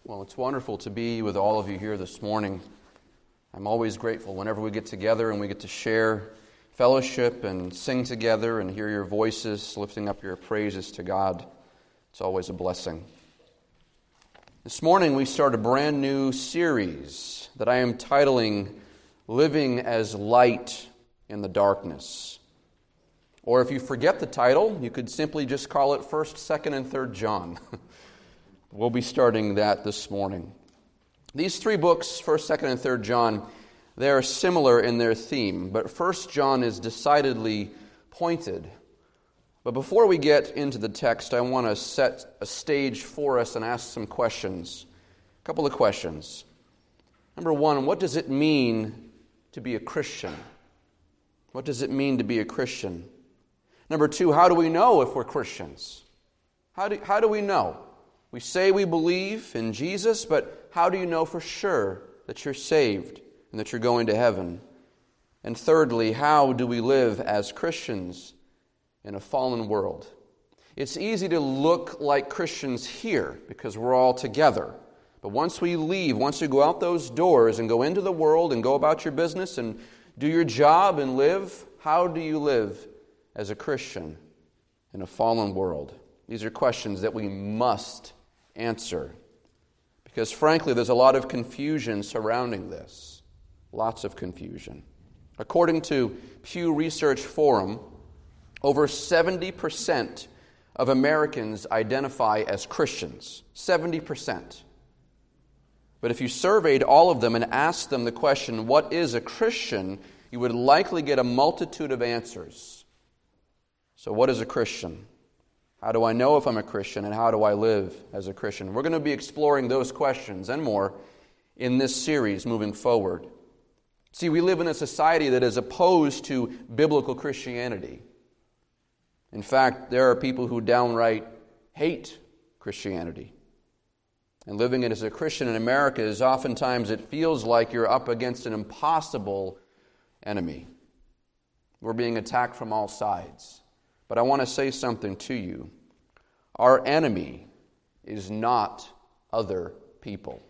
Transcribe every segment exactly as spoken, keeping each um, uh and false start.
Well, it's wonderful to be with all of you here this morning. I'm always grateful whenever we get together and we get to share fellowship and sing together and hear your voices lifting up your praises to God. It's always a blessing. This morning we start a brand new series that I am titling Living as Light in the Darkness. Or if you forget the title, you could simply just call it First, Second, and Third John. We'll be starting that this morning. These three books, First, Second, and Third John, they are similar in their theme, but First John is decidedly pointed. But before we get into the text, I want to set a stage for us and ask some questions. A couple of questions. Number one, what does it mean to be a Christian? What does it mean to be a Christian? Number two, how do we know if we're Christians? How do, how do we know? We say we believe in Jesus, but how do you know for sure that you're saved and that you're going to heaven? And thirdly, how do we live as Christians in a fallen world? It's easy to look like Christians here because we're all together. But once we leave, once you go out those doors and go into the world and go about your business and do your job and live, how do you live as a Christian in a fallen world? These are questions that we must answer. Because frankly, there's a lot of confusion surrounding this. Lots of confusion. According to Pew Research Forum, over seventy percent of Americans identify as Christians. seventy percent. But if you surveyed all of them and asked them the question, what is a Christian? You would likely get a multitude of answers. So what is a Christian? How do I know if I'm a Christian, and how do I live as a Christian? We're going to be exploring those questions and more in this series moving forward. See, we live in a society that is opposed to biblical Christianity. In fact, there are people who downright hate Christianity. And living as a Christian in America is oftentimes, it feels like you're up against an impossible enemy. We're being attacked from all sides. But I want to say something to you. Our enemy is not other people.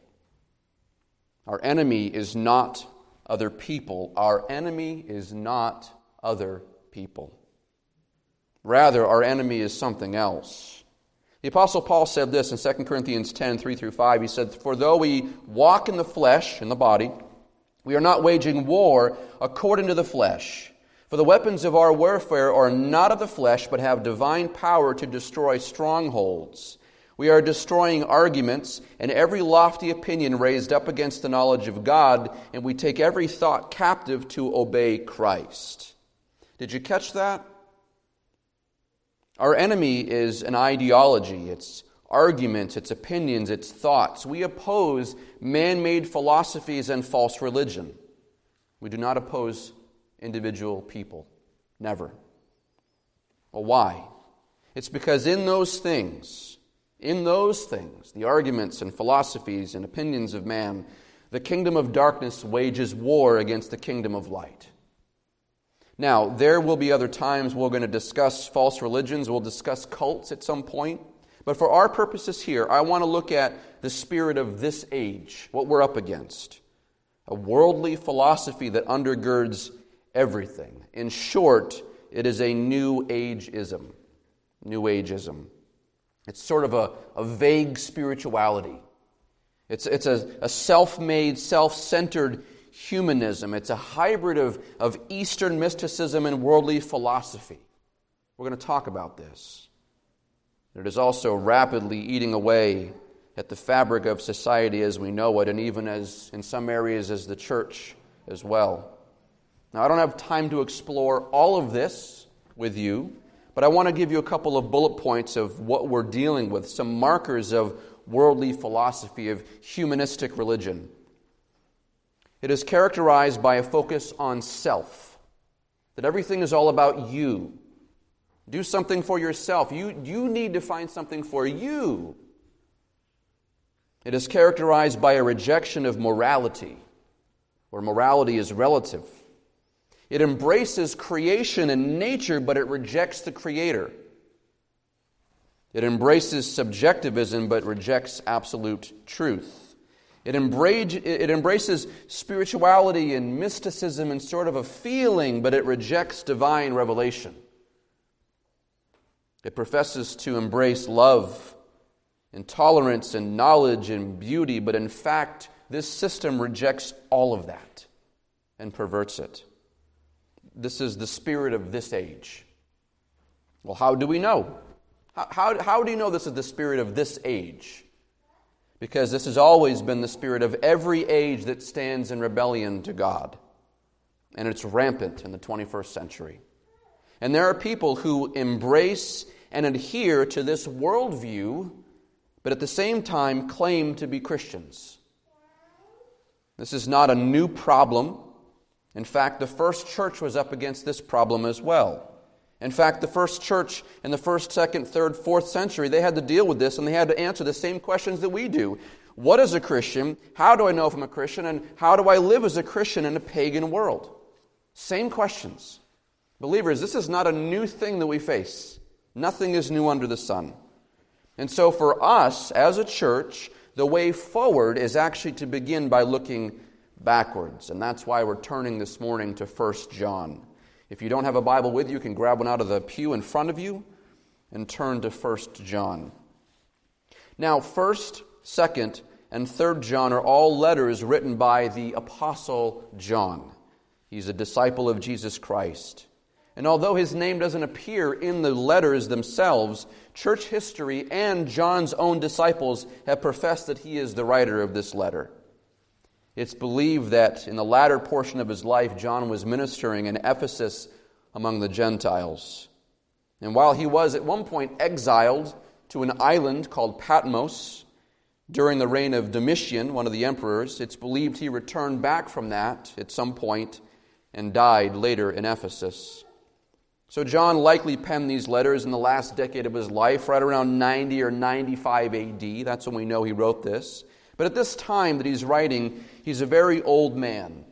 Our enemy is not other people. Our enemy is not other people. Rather, our enemy is something else. The Apostle Paul said this in Second Corinthians ten, three through five. He said, "For though we walk in the flesh, in the body, we are not waging war according to the flesh. For the weapons of our warfare are not of the flesh, but have divine power to destroy strongholds. We are destroying arguments and every lofty opinion raised up against the knowledge of God, and we take every thought captive to obey Christ." Did you catch that? Our enemy is an ideology. It's arguments, it's opinions, it's thoughts. We oppose man-made philosophies and false religion. We do not oppose individual people. Never. Well, why? It's because in those things, in those things, the arguments and philosophies and opinions of man, the kingdom of darkness wages war against the kingdom of light. Now, there will be other times we're going to discuss false religions, we'll discuss cults at some point, but for our purposes here, I want to look at the spirit of this age, what we're up against. A worldly philosophy that undergirds everything. In short, it is a New Age-ism. New Age-ism. It's sort of a, a vague spirituality. It's, it's a, a self-made, self-centered humanism. It's a hybrid of, of Eastern mysticism and worldly philosophy. We're going to talk about this. It is also rapidly eating away at the fabric of society as we know it, and even as in some areas as the church as well. Now, I don't have time to explore all of this with you, but I want to give you a couple of bullet points of what we're dealing with, some markers of worldly philosophy, of humanistic religion. It is characterized by a focus on self, that everything is all about you. Do something for yourself. You, you need to find something for you. It is characterized by a rejection of morality, where morality is relative. It embraces creation and nature, but it rejects the Creator. It embraces subjectivism but rejects absolute truth. It, embrace, it embraces spirituality and mysticism and sort of a feeling, but it rejects divine revelation. It professes to embrace love and tolerance and knowledge and beauty, but in fact, this system rejects all of that and perverts it. This is the spirit of this age. Well, how do we know? How, how, how do you know this is the spirit of this age? Because this has always been the spirit of every age that stands in rebellion to God. And it's rampant in the twenty-first century. And there are people who embrace and adhere to this worldview, but at the same time claim to be Christians. This is not a new problem. In fact, the first church was up against this problem as well. In fact, the first church in the first, second, third, fourth century, they had to deal with this and they had to answer the same questions that we do. What is a Christian? How do I know if I'm a Christian? And how do I live as a Christian in a pagan world? Same questions. Believers, this is not a new thing that we face. Nothing is new under the sun. And so for us as a church, the way forward is actually to begin by looking backwards. And that's why we're turning this morning to First John. If you don't have a Bible with you, you can grab one out of the pew in front of you and turn to First John. Now, First, Second, and Third John are all letters written by the Apostle John. He's a disciple of Jesus Christ. And although his name doesn't appear in the letters themselves, church history and John's own disciples have professed that he is the writer of this letter. It's believed that in the latter portion of his life, John was ministering in Ephesus among the Gentiles. And while he was at one point exiled to an island called Patmos during the reign of Domitian, one of the emperors, it's believed he returned back from that at some point and died later in Ephesus. So John likely penned these letters in the last decade of his life, right around ninety or ninety-five A D. That's when we know he wrote this. But at this time that he's writing, he's a very old man.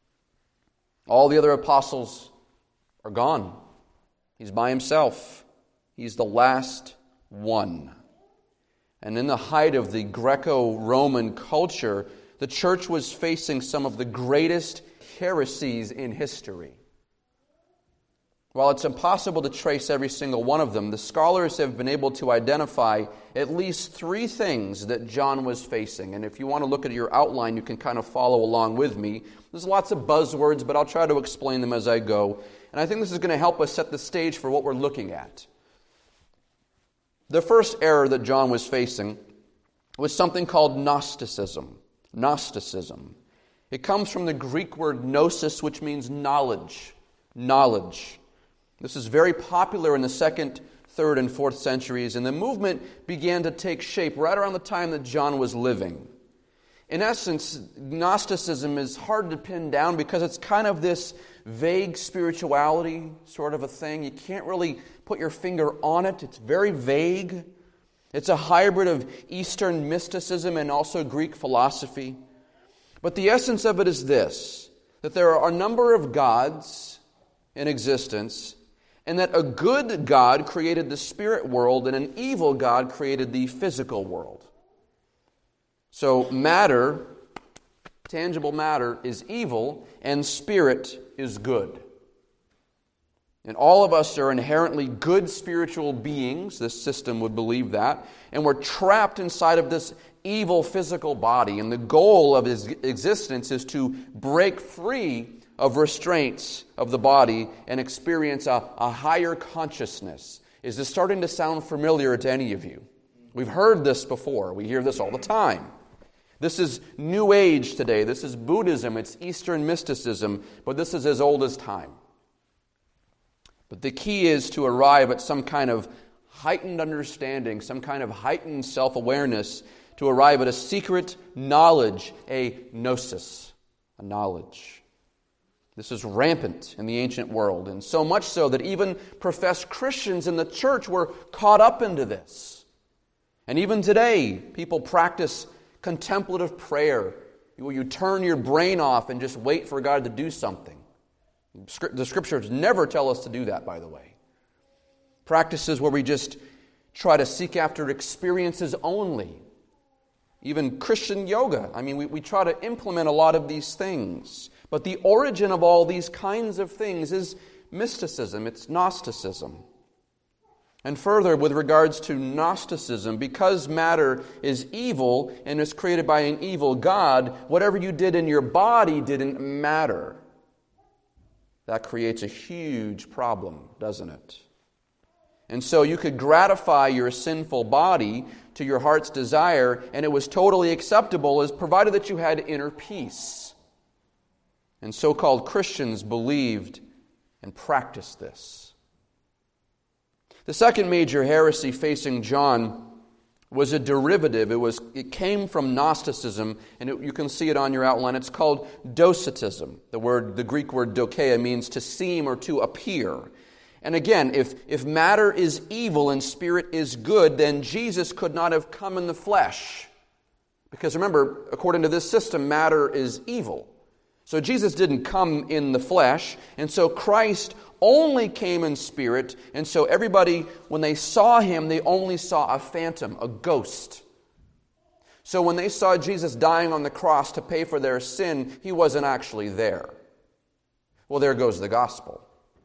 All the other apostles are gone. He's by himself. He's the last one. And in the height of the Greco-Roman culture, the church was facing some of the greatest heresies in history. While it's impossible to trace every single one of them, the scholars have been able to identify at least three things that John was facing. And if you want to look at your outline, you can kind of follow along with me. There's lots of buzzwords, but I'll try to explain them as I go. And I think this is going to help us set the stage for what we're looking at. The first error that John was facing was something called Gnosticism. Gnosticism. It comes from the Greek word gnosis, which means knowledge. Knowledge. This is very popular in the second, third, and fourth centuries, and the movement began to take shape right around the time that John was living. In essence, Gnosticism is hard to pin down because it's kind of this vague spirituality sort of a thing. You can't really put your finger on it. It's very vague. It's a hybrid of Eastern mysticism and also Greek philosophy. But the essence of it is this, that there are a number of gods in existence, and that a good God created the spirit world and an evil God created the physical world. So matter, tangible matter, is evil, and spirit is good. And all of us are inherently good spiritual beings. This system would believe that. And we're trapped inside of this evil physical body. And the goal of his existence is to break free of restraints of the body and experience a, a higher consciousness. Is this starting to sound familiar to any of you? We've heard this before. We hear this all the time. This is New Age today. This is Buddhism. It's Eastern mysticism. But this is as old as time. But the key is to arrive at some kind of heightened understanding, some kind of heightened self-awareness, to arrive at a secret knowledge, a gnosis, a knowledge. This is rampant in the ancient world, and so much so that even professed Christians in the church were caught up into this. And even today, people practice contemplative prayer, where you turn your brain off and just wait for God to do something. The Scriptures never tell us to do that, by the way. Practices where we just try to seek after experiences only. Even Christian yoga. I mean, we, we try to implement a lot of these things. But the origin of all these kinds of things is mysticism. It's Gnosticism. And further, with regards to Gnosticism, because matter is evil and is created by an evil God, whatever you did in your body didn't matter. That creates a huge problem, doesn't it? And so you could gratify your sinful body to your heart's desire, and it was totally acceptable, as provided that you had inner peace. And so-called Christians believed and practiced this. The second major heresy facing John was a derivative. It was it came from Gnosticism, and it, you can see it on your outline. It's called Docetism. The word, the Greek word dokeia, means to seem or to appear. And again, if, if matter is evil and spirit is good, then Jesus could not have come in the flesh. Because remember, according to this system, matter is evil. So Jesus didn't come in the flesh, and so Christ only came in spirit, and so everybody, when they saw him, they only saw a phantom, a ghost. So when they saw Jesus dying on the cross to pay for their sin, he wasn't actually there. Well, there goes the gospel.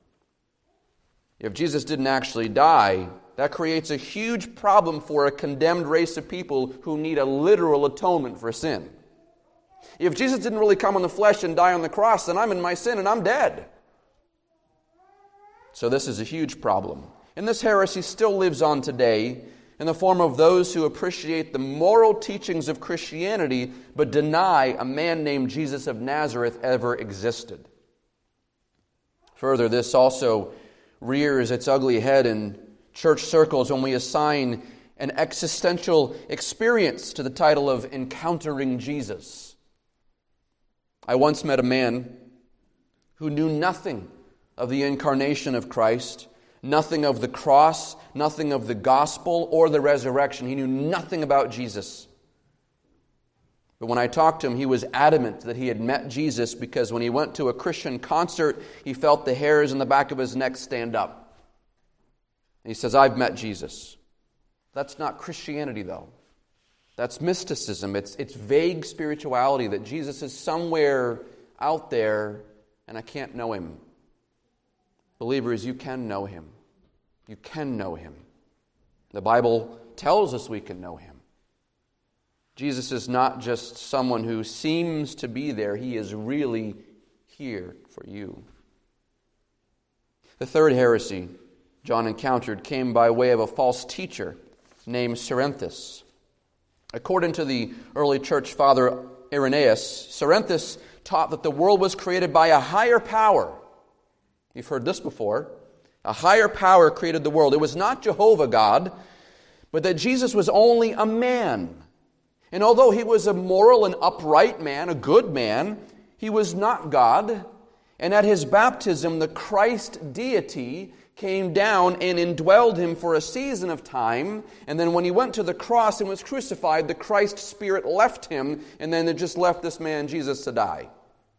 If Jesus didn't actually die, that creates a huge problem for a condemned race of people who need a literal atonement for sin. If Jesus didn't really come in the flesh and die on the cross, then I'm in my sin and I'm dead. So this is a huge problem. And this heresy still lives on today in the form of those who appreciate the moral teachings of Christianity but deny a man named Jesus of Nazareth ever existed. Further, this also rears its ugly head in church circles when we assign an existential experience to the title of Encountering Jesus. I once met a man who knew nothing of the incarnation of Christ, nothing of the cross, nothing of the gospel or the resurrection. He knew nothing about Jesus. But when I talked to him, he was adamant that he had met Jesus because when he went to a Christian concert, he felt the hairs in the back of his neck stand up. And he says, I've met Jesus. That's not Christianity, though. That's mysticism. It's, it's vague spirituality that Jesus is somewhere out there and I can't know him. Believers, you can know him. You can know him. The Bible tells us we can know him. Jesus is not just someone who seems to be there. He is really here for you. The third heresy John encountered came by way of a false teacher named Cerinthus. According to the early church father Irenaeus, Cerinthus taught that the world was created by a higher power. You've heard this before. A higher power created the world. It was not Jehovah God, but that Jesus was only a man. And although he was a moral and upright man, a good man, he was not God. And at his baptism, the Christ deity came down and indwelled him for a season of time. And then when he went to the cross and was crucified, the Christ Spirit left him, and then it just left this man, Jesus, to die.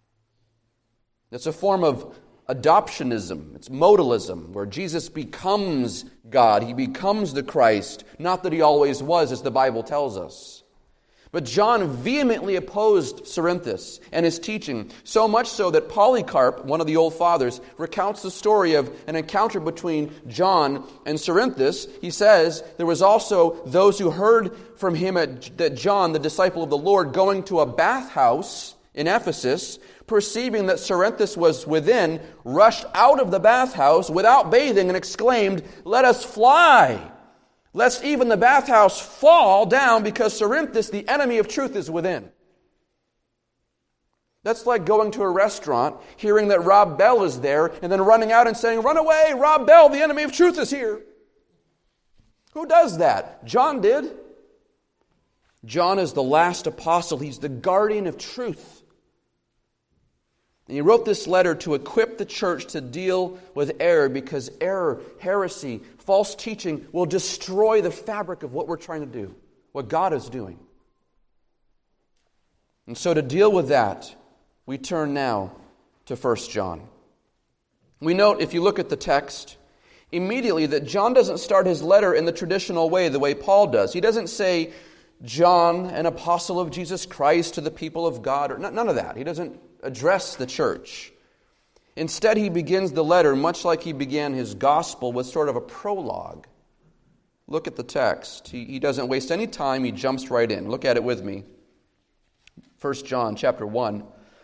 It's a form of adoptionism. It's modalism, where Jesus becomes God. He becomes the Christ. Not that he always was, as the Bible tells us. But John vehemently opposed Cerinthus and his teaching, so much so that Polycarp, one of the old fathers, recounts the story of an encounter between John and Cerinthus. He says there was also those who heard from him at, that John, the disciple of the Lord, going to a bathhouse in Ephesus, perceiving that Cerinthus was within, rushed out of the bathhouse without bathing and exclaimed, "Let us fly, lest even the bathhouse fall down, because Cerinthus, the enemy of truth, is within." That's like going to a restaurant, hearing that Rob Bell is there, and then running out and saying, "Run away, Rob Bell, the enemy of truth is here." Who does that? John did. John is the last apostle. He's the guardian of truth. And he wrote this letter to equip the church to deal with error, because error, heresy, false teaching will destroy the fabric of what we're trying to do, what God is doing. And so to deal with that, we turn now to First John. We note, if you look at the text, immediately that John doesn't start his letter in the traditional way, the way Paul does. He doesn't say, John, an apostle of Jesus Christ to the people of God, or none of that. He doesn't address the church. Instead, he begins the letter, much like he began his gospel, with sort of a prologue. Look at the text. He, he doesn't waste any time. He jumps right in. Look at it with me. First John chapter one.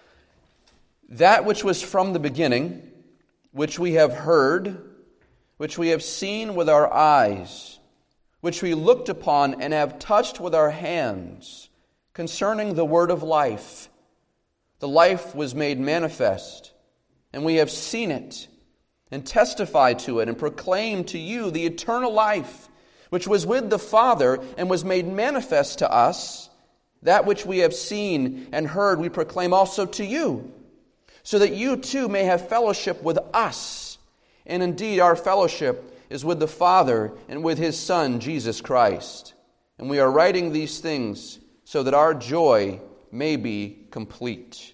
That which was from the beginning, which we have heard, which we have seen with our eyes, which we looked upon and have touched with our hands, concerning the word of life. The life was made manifest, and we have seen it, and testified to it, and proclaimed to you the eternal life, which was with the Father, and was made manifest to us. That which we have seen and heard we proclaim also to you, so that you too may have fellowship with us. And indeed our fellowship is with the Father and with His Son, Jesus Christ. And we are writing these things so that our joy may be complete.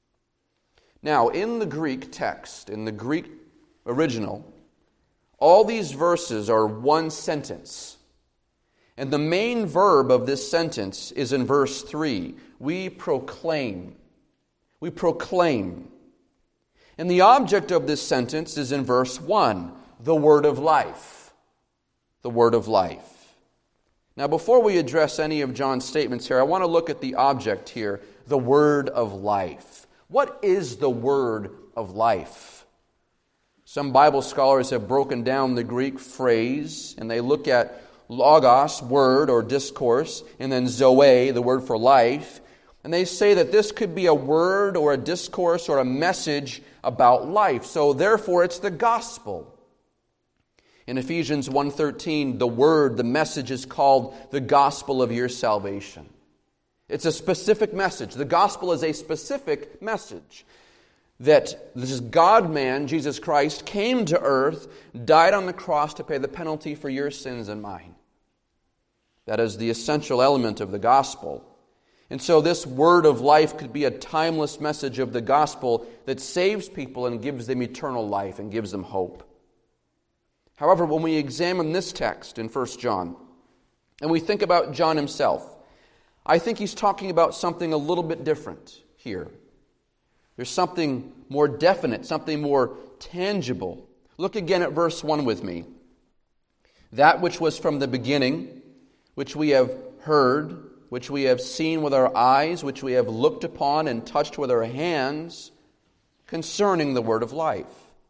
Now, in the Greek text, in the Greek original, all these verses are one sentence. And the main verb of this sentence is in verse three. We proclaim. We proclaim. And the object of this sentence is in verse one, the word of life. The word of life. Now, before we address any of John's statements here, I want to look at the object here, the word of life. What is the word of life? Some Bible scholars have broken down the Greek phrase, and they look at logos, word or discourse, and then zoe, the word for life. And they say that this could be a word or a discourse or a message about life. So therefore it's the gospel. In Ephesians one thirteen, the word, the message is called the gospel of your salvation. It's a specific message. The gospel is a specific message. That this God-man, Jesus Christ, came to earth, died on the cross to pay the penalty for your sins and mine. That is the essential element of the gospel. And so this word of life could be a timeless message of the gospel that saves people and gives them eternal life and gives them hope. However, when we examine this text in First John, and we think about John himself, I think he's talking about something a little bit different here. There's something more definite, something more tangible. Look again at verse one with me. That which was from the beginning, which we have heard, which we have seen with our eyes, which we have looked upon and touched with our hands, concerning the word of life.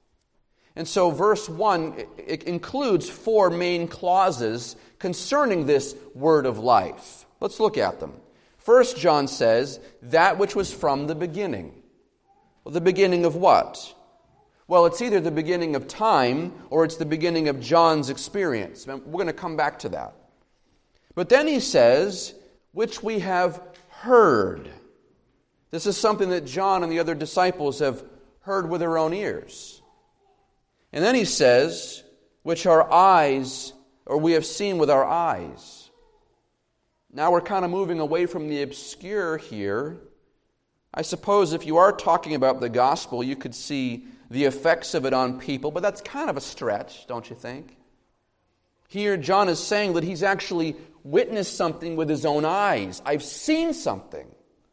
And so verse one it includes four main clauses concerning this word of life. Let's look at them. First, John says, that which was from the beginning. Well, the beginning of what? Well, it's either the beginning of time or it's the beginning of John's experience. We're going to come back to that. But then he says, which we have heard. This is something that John and the other disciples have heard with their own ears. And then he says, which our eyes, or we have seen with our eyes. Now we're kind of moving away from the obscure here. I suppose if you are talking about the gospel, you could see the effects of it on people, but that's kind of a stretch, don't you think? Here, John is saying that he's actually witnessed something with his own eyes. I've seen something.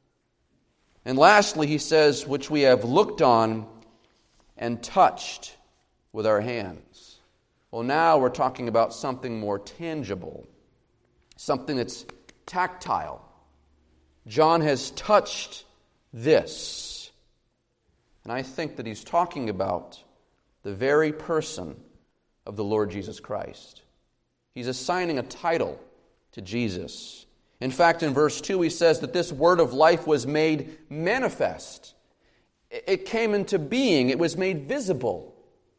And lastly, he says, which we have looked on and touched with our hands. Well, now we're talking about something more tangible, something that's tactile. John has touched this. And I think that he's talking about the very person of the Lord Jesus Christ. He's assigning a title to Jesus. In fact, in verse two, he says that this word of life was made manifest. It came into being. It was made visible.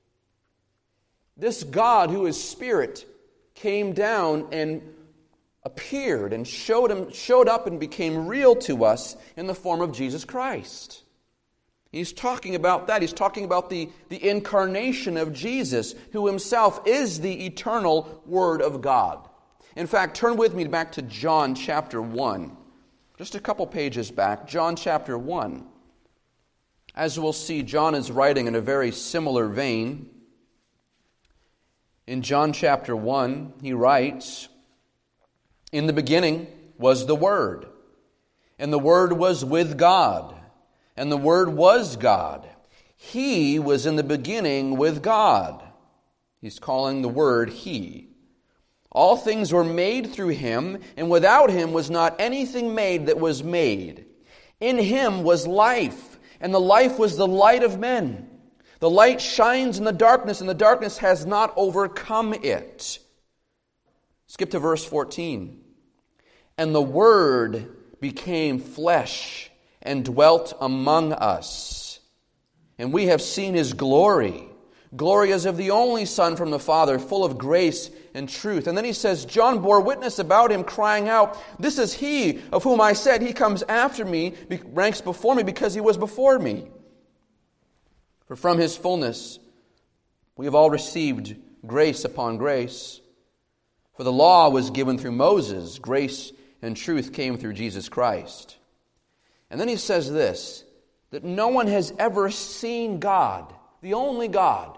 This God who is Spirit came down and appeared and showed him, showed up and became real to us in the form of Jesus Christ. He's talking about that. He's talking about the, the incarnation of Jesus, who himself is the eternal Word of God. In fact, turn with me back to John chapter one. Just a couple pages back, John chapter one. As we'll see, John is writing in a very similar vein. In John chapter one, he writes, "In the beginning was the Word, and the Word was with God, and the Word was God. He was in the beginning with God." He's calling the Word He. "All things were made through Him, and without Him was not anything made that was made. In Him was life, and the life was the light of men. The light shines in the darkness, and the darkness has not overcome it." Skip to verse fourteen. "And the Word became flesh and dwelt among us. And we have seen His glory. Glory as of the only Son from the Father, full of grace and truth." And then he says, "John bore witness about Him, crying out, 'This is He of whom I said, He comes after me, ranks before me, because He was before me.' For from His fullness we have all received grace upon grace. For the law was given through Moses, grace and truth came through Jesus Christ." And then he says this, that no one has ever seen God, the only God,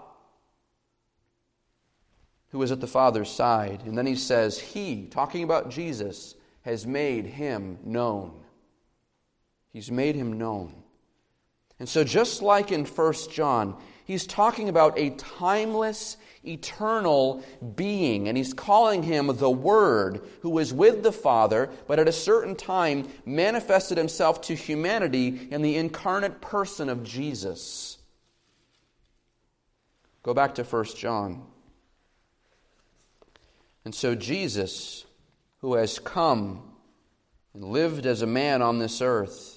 who is at the Father's side. And then he says, He, talking about Jesus, has made Him known. He's made Him known. And so just like in First John, he's talking about a timeless, eternal being. And he's calling Him the Word, who was with the Father, but at a certain time manifested Himself to humanity in the incarnate person of Jesus. Go back to First John. "And so Jesus, who has come and lived as a man on this earth,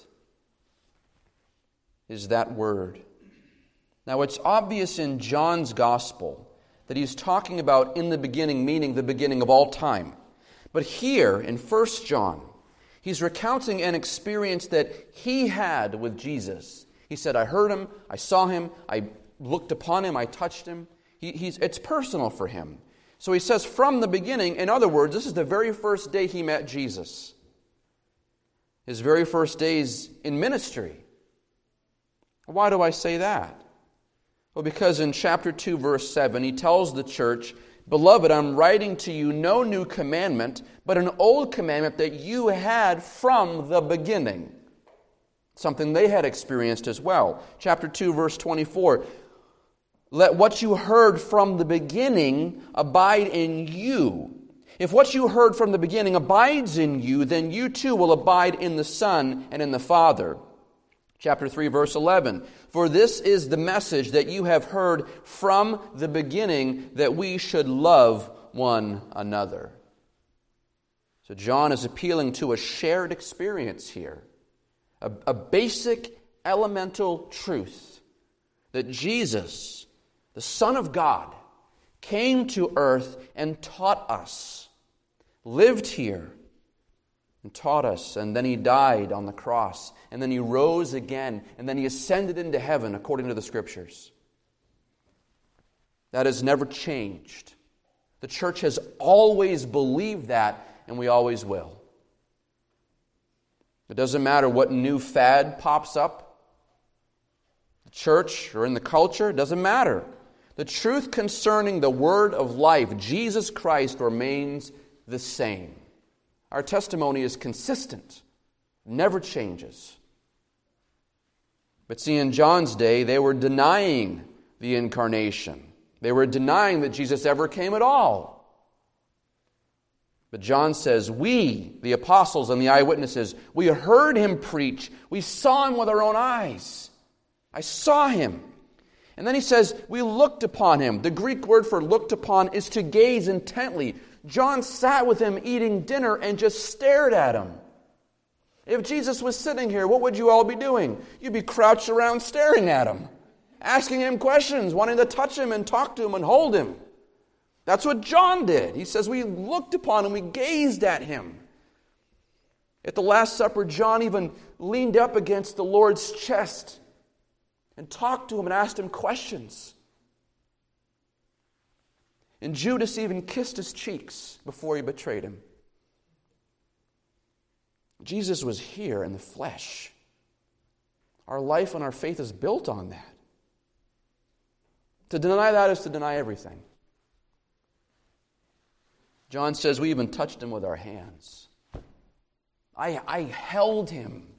is that Word." Now it's obvious in John's Gospel that he's talking about in the beginning, meaning the beginning of all time. But here in First John, he's recounting an experience that he had with Jesus. He said, "I heard Him, I saw Him, I looked upon Him, I touched Him." He, he's, it's personal for him. So he says from the beginning, in other words, this is the very first day he met Jesus. His very first days in ministry. Why do I say that? Well, because in chapter two, verse seven, he tells the church, "Beloved, I'm writing to you no new commandment, but an old commandment that you had from the beginning." Something they had experienced as well. Chapter two, verse twenty-four, "Let what you heard from the beginning abide in you. If what you heard from the beginning abides in you, then you too will abide in the Son and in the Father." Chapter three, verse eleven, "For this is the message that you have heard from the beginning, that we should love one another." So John is appealing to a shared experience here. A, a basic, elemental truth. That Jesus, the Son of God, came to earth and taught us. Lived here and taught us. And then He died on the cross. And then He rose again. And then He ascended into heaven according to the Scriptures. That has never changed. The church has always believed that, and we always will. It doesn't matter what new fad pops up, the church or in the culture, it doesn't matter. The truth concerning the Word of life, Jesus Christ, remains the same. Our testimony is consistent, never changes. But see, in John's day, they were denying the incarnation. They were denying that Jesus ever came at all. But John says, we, the apostles and the eyewitnesses, we heard Him preach. We saw Him with our own eyes. I saw Him. And then he says, we looked upon Him. The Greek word for looked upon is to gaze intently. John sat with Him eating dinner and just stared at Him. If Jesus was sitting here, what would you all be doing? You'd be crouched around staring at Him, asking Him questions, wanting to touch Him and talk to Him and hold Him. That's what John did. He says we looked upon Him, we gazed at Him. At the Last Supper, John even leaned up against the Lord's chest and talked to Him and asked Him questions. And Judas even kissed His cheeks before he betrayed Him. Jesus was here in the flesh. Our life and our faith is built on that. To deny that is to deny everything. John says we even touched him with our hands. I, I held him.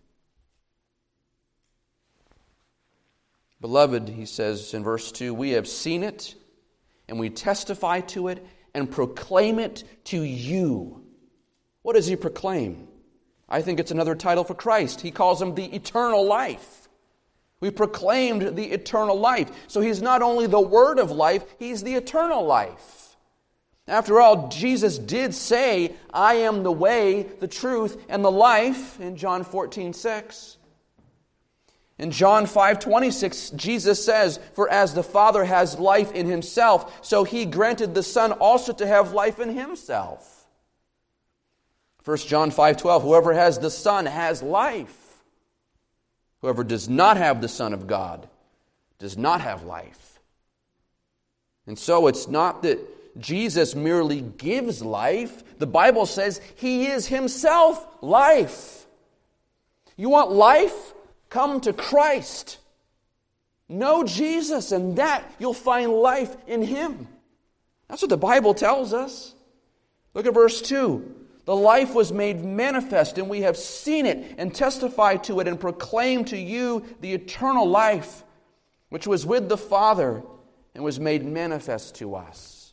Beloved, he says in verse two, we have seen it, and we testify to it, and proclaim it to you. What does he proclaim? I think it's another title for Christ. He calls him the eternal life. We proclaimed the eternal life. So he's not only the word of life, he's the eternal life. After all, Jesus did say, I am the way, the truth, and the life in John fourteen six. In John five twenty-six, Jesus says, for as the Father has life in himself, so he granted the Son also to have life in himself. First John five twelve, whoever has the Son has life. Whoever does not have the Son of God does not have life. And so it's not that Jesus merely gives life. The Bible says he is himself life. You want life? Come to Christ. Know Jesus, and that you'll find life in him. That's what the Bible tells us. Look at verse two. The life was made manifest, and we have seen it and testified to it and proclaimed to you the eternal life, which was with the Father and was made manifest to us.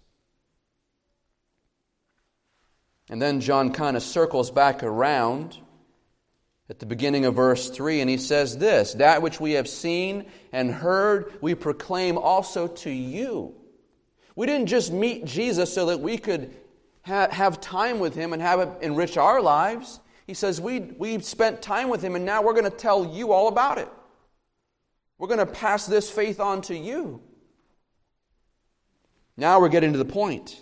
And then John kind of circles back around at the beginning of verse three, and he says this, that which we have seen and heard, we proclaim also to you. We didn't just meet Jesus so that we could ha- have time with him and have it enrich our lives. He says we, we spent time with him, and now we're going to tell you all about it. We're going to pass this faith on to you. Now we're getting to the point.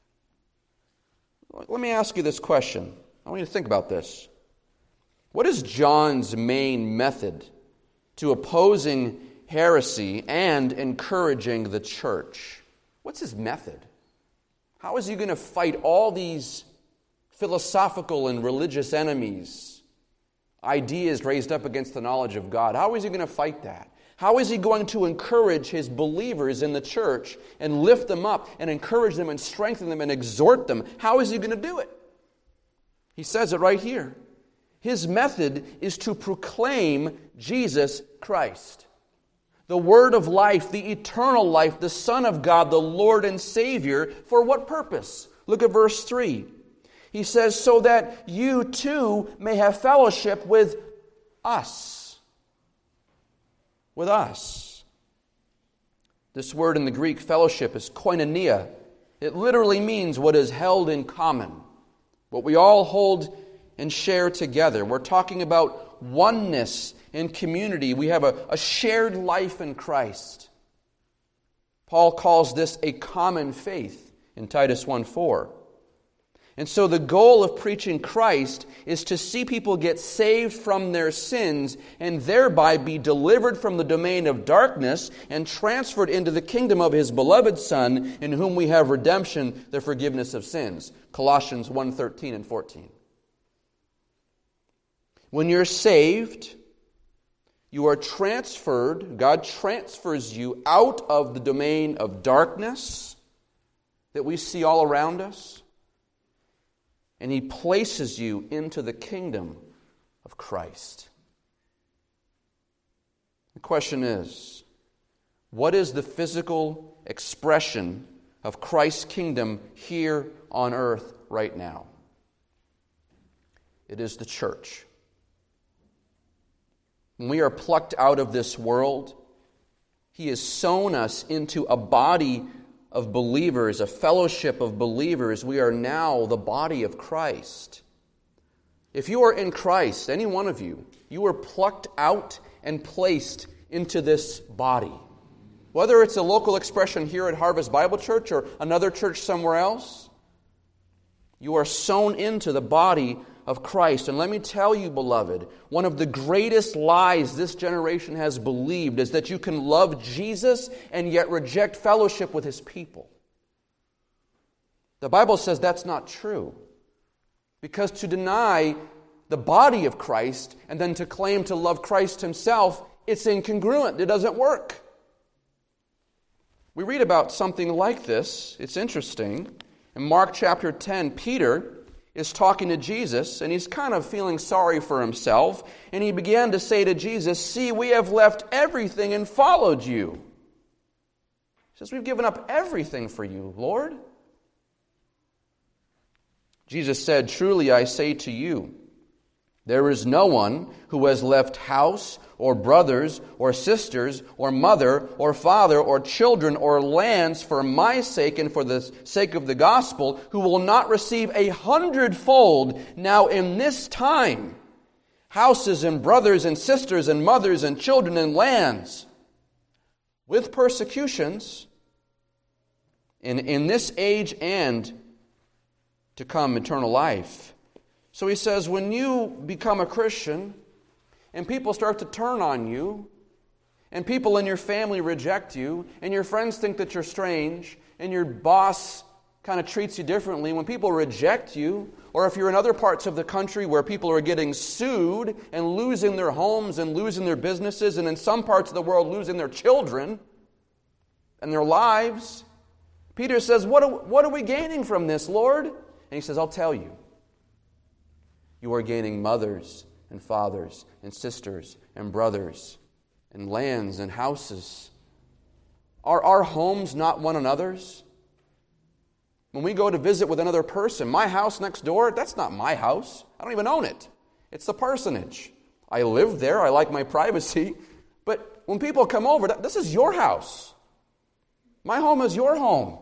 Let me ask you this question. I want you to think about this. What is John's main method to opposing heresy and encouraging the church? What's his method? How is he going to fight all these philosophical and religious enemies, ideas raised up against the knowledge of God? How is he going to fight that? How is he going to encourage his believers in the church and lift them up and encourage them and strengthen them and exhort them? How is he going to do it? He says it right here. His method is to proclaim Jesus Christ, the Word of life, the eternal life, the Son of God, the Lord and Savior. For what purpose? Look at verse three. He says, so that you too may have fellowship with us. With us. This word in the Greek, fellowship, is koinonia. It literally means what is held in common, what we all hold and share together. We're talking about oneness and community. We have a, a shared life in Christ. Paul calls this a common faith in Titus one four. And so the goal of preaching Christ is to see people get saved from their sins and thereby be delivered from the domain of darkness and transferred into the kingdom of his beloved Son, in whom we have redemption, the forgiveness of sins. Colossians one thirteen and fourteen. When you're saved, you are transferred, God transfers you out of the domain of darkness that we see all around us, and he places you into the kingdom of Christ. The question is, what is the physical expression of Christ's kingdom here on earth right now? It is the church. When we are plucked out of this world, he has sown us into a body of believers, a fellowship of believers. We are now the body of Christ. If you are in Christ, any one of you, you are plucked out and placed into this body. Whether it's a local expression here at Harvest Bible Church or another church somewhere else, you are sown into the body of Christ. And let me tell you, beloved, one of the greatest lies this generation has believed is that you can love Jesus and yet reject fellowship with his people. The Bible says that's not true. Because to deny the body of Christ and then to claim to love Christ himself, it's incongruent. It doesn't work. We read about something like this. It's interesting. In Mark chapter ten, Peter is talking to Jesus, and he's kind of feeling sorry for himself, and he began to say to Jesus, "See, we have left everything and followed you." He says, "We've given up everything for you, Lord." Jesus said, "Truly I say to you, there is no one who has left house or brothers or sisters or mother or father or children or lands for my sake and for the sake of the gospel who will not receive a hundredfold now in this time houses and brothers and sisters and mothers and children and lands with persecutions in, in this age and to come eternal life." So he says, when you become a Christian and people start to turn on you, and people in your family reject you, and your friends think that you're strange, and your boss kind of treats you differently, when people reject you, or if you're in other parts of the country where people are getting sued and losing their homes and losing their businesses, and in some parts of the world losing their children and their lives, Peter says, what are, what are we gaining from this, Lord? And he says, I'll tell you. You are gaining mothers and fathers and sisters and brothers and lands and houses. Are our homes not one another's? When we go to visit with another person, my house next door, that's not my house. I don't even own it. It's the parsonage. I live there. I like my privacy. But when people come over, this is your house. My home is your home.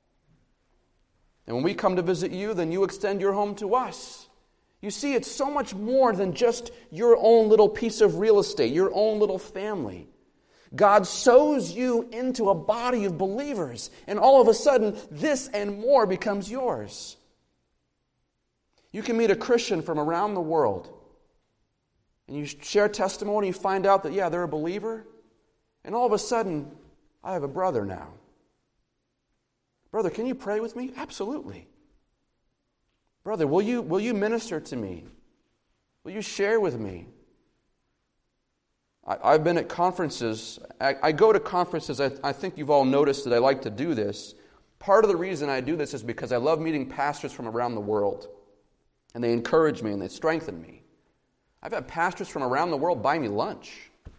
And when we come to visit you, then you extend your home to us. You see, it's so much more than just your own little piece of real estate, your own little family. God sows you into a body of believers, and all of a sudden, this and more becomes yours. You can meet a Christian from around the world, and you share testimony, you find out that, yeah, they're a believer, and all of a sudden, I have a brother now. Brother, can you pray with me? Absolutely. Brother, will you, will you minister to me? Will you share with me? I, I've been at conferences. I, I go to conferences. I, I think you've all noticed that I like to do this. Part of the reason I do this is because I love meeting pastors from around the world. And they encourage me and they strengthen me. I've had pastors from around the world buy me lunch.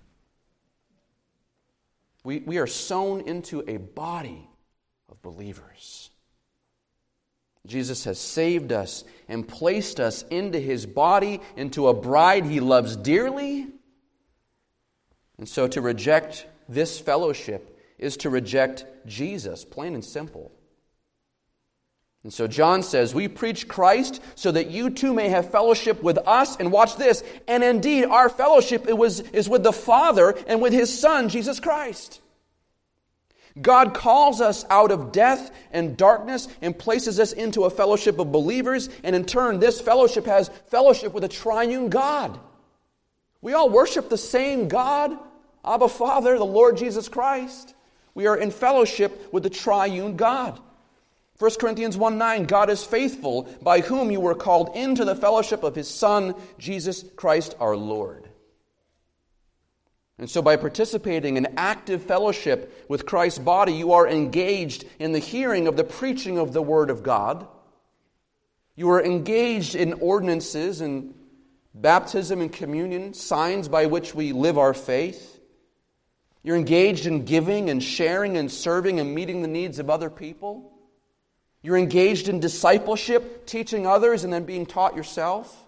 We, we are sown into a body of believers. Jesus has saved us and placed us into His body, into a bride He loves dearly. And so to reject this fellowship is to reject Jesus, plain and simple. And so John says, we preach Christ so that you too may have fellowship with us. And watch this, and indeed our fellowship it was, is with the Father and with His Son, Jesus Christ. God calls us out of death and darkness and places us into a fellowship of believers. And in turn, this fellowship has fellowship with a triune God. We all worship the same God, Abba Father, the Lord Jesus Christ. We are in fellowship with the triune God. First Corinthians one nine, God is faithful, by whom you were called into the fellowship of His Son, Jesus Christ our Lord. And so by participating in active fellowship with Christ's body, you are engaged in the hearing of the preaching of the Word of God. You are engaged in ordinances and baptism and communion, signs by which we live our faith. You're engaged in giving and sharing and serving and meeting the needs of other people. You're engaged in discipleship, teaching others and then being taught yourself.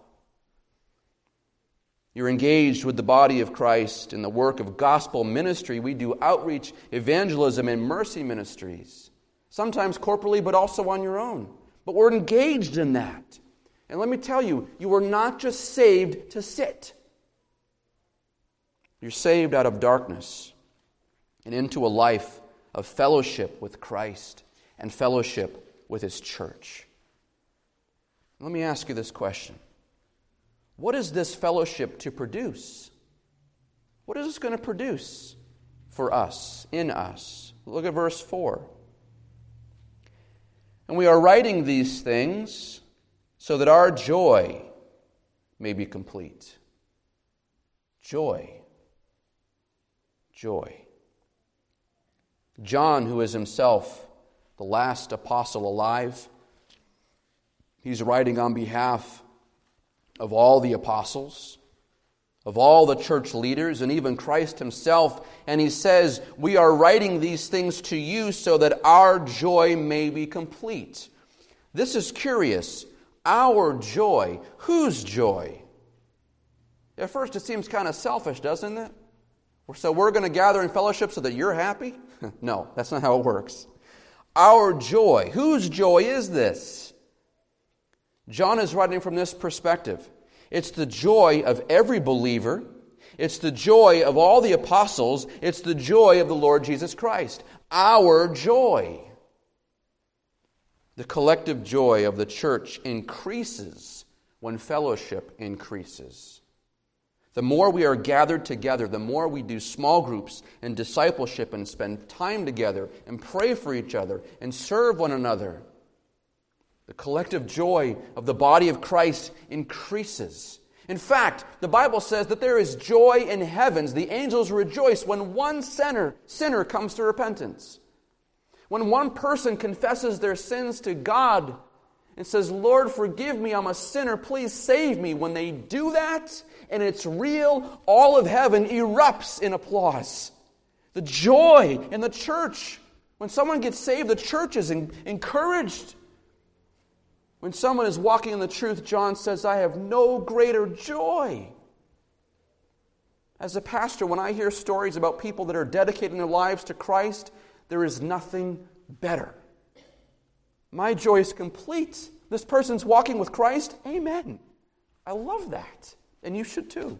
You're engaged with the body of Christ in the work of gospel ministry. We do outreach, evangelism, and mercy ministries. Sometimes corporately, but also on your own. But we're engaged in that. And let me tell you, you were not just saved to sit. You're saved out of darkness and into a life of fellowship with Christ and fellowship with His church. Let me ask you this question. What is this fellowship to produce? What is this going to produce for us, in us? Look at verse four. And we are writing these things so that our joy may be complete. Joy. Joy. John, who is himself the last apostle alive, He's writing on behalf of all the apostles, of all the church leaders, and even Christ himself. And he says, we are writing these things to you so that our joy may be complete. This is curious. Our joy. Whose joy? At first it seems kind of selfish, doesn't it? So we're going to gather in fellowship so that you're happy? No, that's not how it works. Our joy. Whose joy is this? John is writing from this perspective. It's the joy of every believer. It's the joy of all the apostles. It's the joy of the Lord Jesus Christ. Our joy. The collective joy of the church increases when fellowship increases. The more we are gathered together, the more we do small groups and discipleship and spend time together and pray for each other and serve one another, the collective joy of the body of Christ increases. In fact, the Bible says that there is joy in heavens. The angels rejoice when one sinner, sinner comes to repentance. When one person confesses their sins to God and says, Lord, forgive me, I'm a sinner, please save me. When they do that, and it's real, all of heaven erupts in applause. The joy in the church. When someone gets saved, the church is encouraged. When someone is walking in the truth, John says, I have no greater joy. As a pastor, when I hear stories about people that are dedicating their lives to Christ, there is nothing better. My joy is complete. This person's walking with Christ. Amen. I love that. And you should too.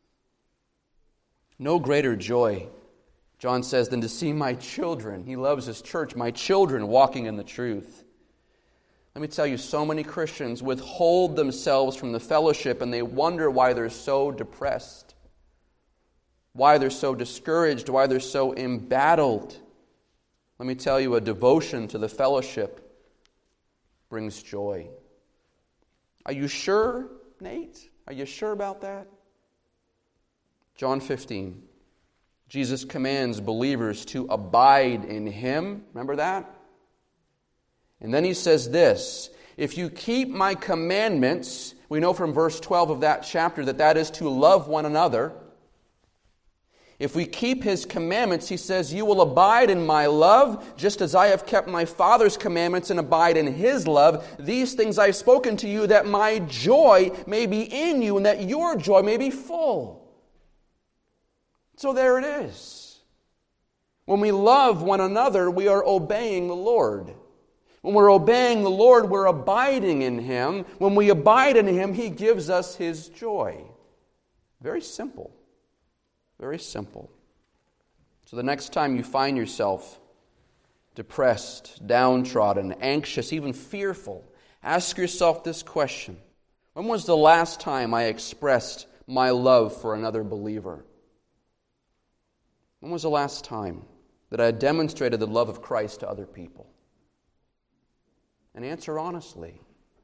No greater joy, John says, than to see my children. He loves his church, my children walking in the truth. Let me tell you, so many Christians withhold themselves from the fellowship and they wonder why they're so depressed, why they're so discouraged, why they're so embattled. Let me tell you, a devotion to the fellowship brings joy. Are you sure, Nate? Are you sure about that? John fifteen. Jesus commands believers to abide in Him. Remember that? And then He says this, if you keep my commandments, we know from verse twelve of that chapter that that is to love one another. If we keep His commandments, He says, you will abide in my love, just as I have kept my Father's commandments and abide in His love. These things I have spoken to you, that my joy may be in you and that your joy may be full. So there it is. When we love one another, we are obeying the Lord. When we're obeying the Lord, we're abiding in Him. When we abide in Him, He gives us His joy. Very simple. Very simple. So the next time you find yourself depressed, downtrodden, anxious, even fearful, ask yourself this question. When was the last time I expressed my love for another believer? When was the last time that I demonstrated the love of Christ to other people? And answer honestly.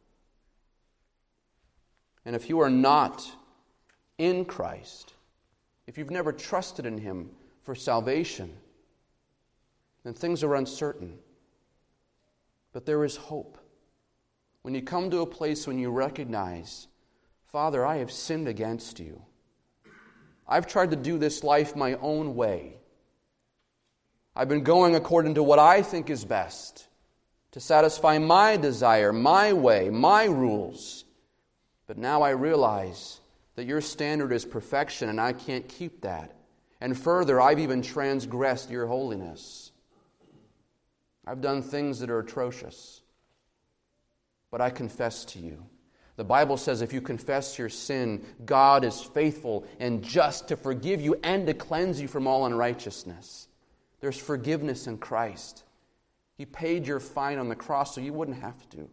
And if you are not in Christ, if you've never trusted in Him for salvation, then things are uncertain. But there is hope. When you come to a place when you recognize, Father, I have sinned against you. I've tried to do this life my own way. I've been going according to what I think is best, to satisfy my desire, my way, my rules. But now I realize that your standard is perfection and I can't keep that. And further, I've even transgressed your holiness. I've done things that are atrocious. But I confess to you. The Bible says if you confess your sin, God is faithful and just to forgive you and to cleanse you from all unrighteousness. There's forgiveness in Christ. He paid your fine on the cross so you wouldn't have to.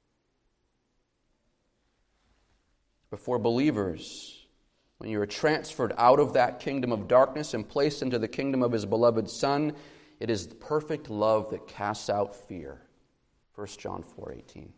But for believers, when you are transferred out of that kingdom of darkness and placed into the kingdom of His beloved Son, it is the perfect love that casts out fear. First John four eighteen.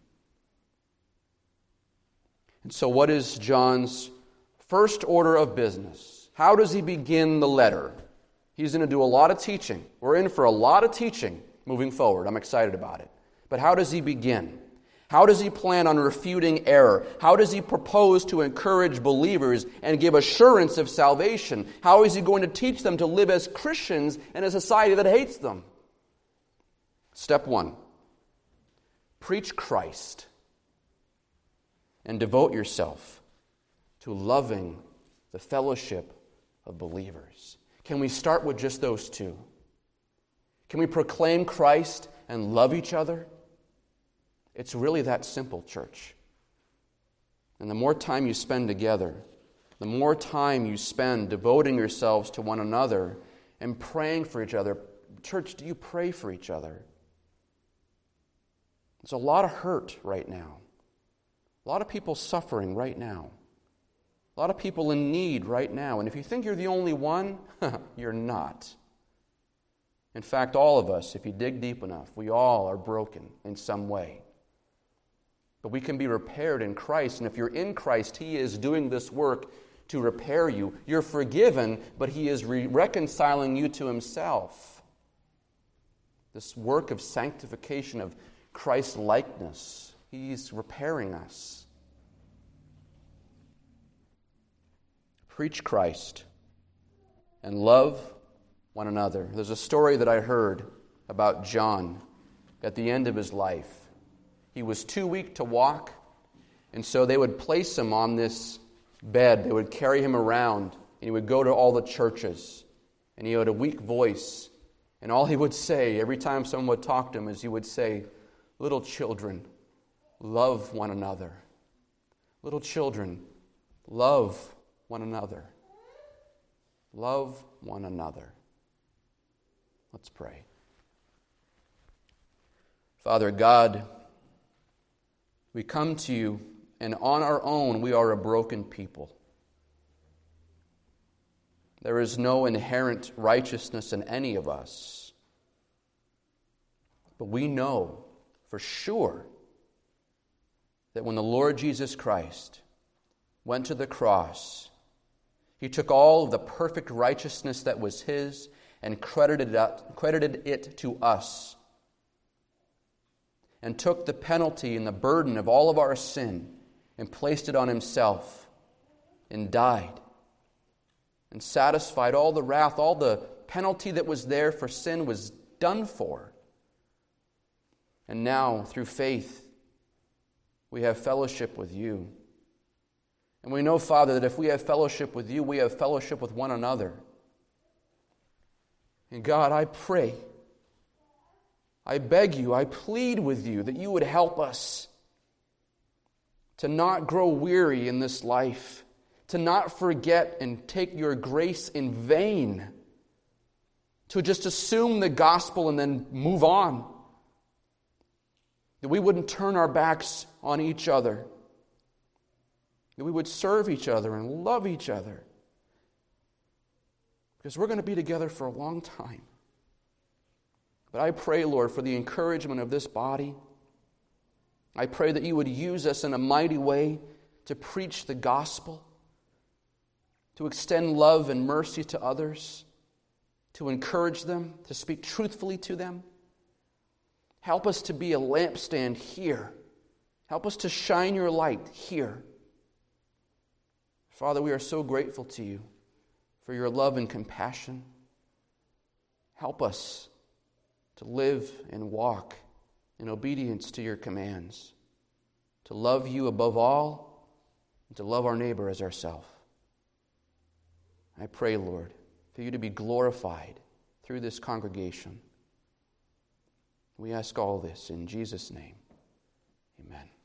And so what is John's first order of business? How does he begin the letter? He's going to do a lot of teaching. We're in for a lot of teaching moving forward. I'm excited about it. But how does he begin? How does he plan on refuting error? How does he propose to encourage believers and give assurance of salvation? How is he going to teach them to live as Christians in a society that hates them? Step one, preach Christ and devote yourself to loving the fellowship of believers. Can we start with just those two? Can we proclaim Christ and love each other? It's really that simple, church. And the more time you spend together, the more time you spend devoting yourselves to one another and praying for each other. Church, do you pray for each other? There's a lot of hurt right now. A lot of people suffering right now. A lot of people in need right now. And if you think you're the only one, you're not. In fact, all of us, if you dig deep enough, we all are broken in some way. But we can be repaired in Christ. And if you're in Christ, He is doing this work to repair you. You're forgiven, but He is re- reconciling you to Himself. This work of sanctification, of Christ-likeness, He's repairing us. Preach Christ and love one another. There's a story that I heard about John at the end of his life. He was too weak to walk, and so they would place him on this bed. They would carry him around, and he would go to all the churches, and he had a weak voice, and all he would say every time someone would talk to him is he would say, "Little children, love one another. Little children, love one another. Love one another." Let's pray. Father God, we come to you, and on our own we are a broken people. There is no inherent righteousness in any of us. But we know for sure that when the Lord Jesus Christ went to the cross, He took all of the perfect righteousness that was His and credited it, credited it to us, and took the penalty and the burden of all of our sin and placed it on Himself and died and satisfied all the wrath, all the penalty that was there for sin was done for. And now, through faith, we have fellowship with You. And we know, Father, that if we have fellowship with You, we have fellowship with one another. And God, I pray, I beg You, I plead with You that You would help us to not grow weary in this life, to not forget and take Your grace in vain, to just assume the gospel and then move on. That we wouldn't turn our backs on each other. That we would serve each other and love each other. Because we're going to be together for a long time. But I pray, Lord, for the encouragement of this body. I pray that You would use us in a mighty way to preach the gospel, to extend love and mercy to others, to encourage them, to speak truthfully to them. Help us to be a lampstand here. Help us to shine Your light here. Father, we are so grateful to You for Your love and compassion. Help us to live and walk in obedience to Your commands, to love You above all, and to love our neighbor as ourselves. I pray, Lord, for You to be glorified through this congregation. We ask all this in Jesus' name. Amen.